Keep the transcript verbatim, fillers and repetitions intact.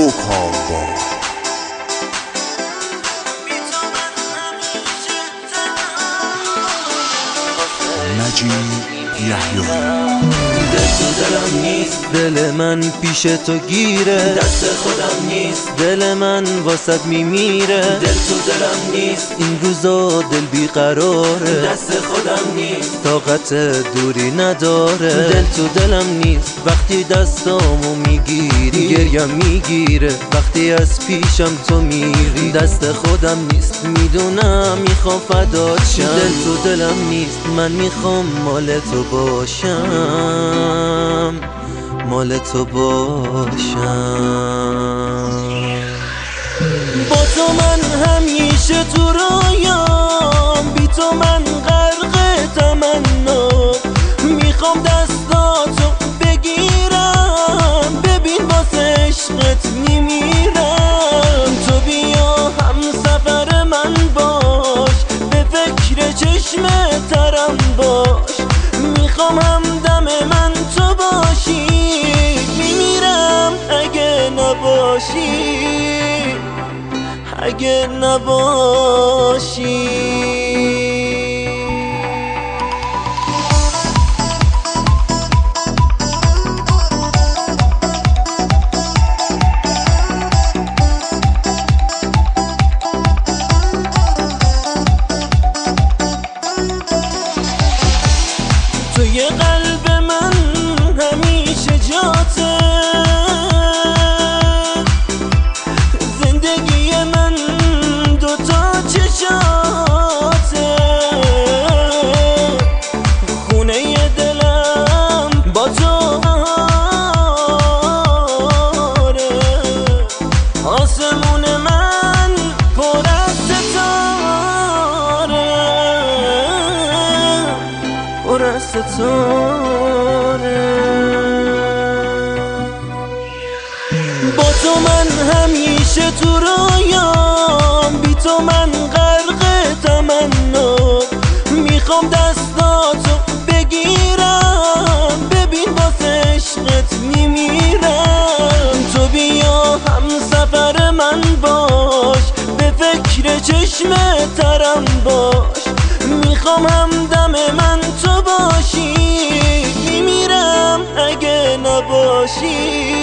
دوکانبار. نجیب یحیایی. دل تو دلم نیست، دل من پیش تو گیره، دست خودم نیست، دل من واسط میمیره. دل تو دلم نیست، این روزا دل بیقراره، دست خودم نیست، طاقت دوری نداره. دل تو دلم نیست، وقتی دستامو میگیری گریم میگیره، وقتی از پیشم تو میری دست خودم نیست، میدونم میخوام فدات شم. دل تو دلم نیست، من میخوام مال تو باشم، مال تو باشم. با تو من همیشه تو رویام، بی تو من غرق تمنا، میخوام دستاتو بگیرم، ببین واسه عشقت میمیرم. تو بیا هم سفر من باش، به فکر چشم ترم باش، میخوام همدم من تو باشی، میمیرم اگه نباشی، اگه نباشی. توی قلب من همیشه جاته، زندگی من دوتا چشاته، خونه دلم با تو بهاره، آسمون من پر از ستاره، پر از ستاره. با تو من همیشه تو رویام، بی تو من غرق تمنا، میخوام دستاتو بگیرم، ببین واسه عشقت میمیرم. تو بیا هم سفر من باش، به فکر چشم ترم باش، میخوام همدم من تو باشی، میمیرم اگه نباشی،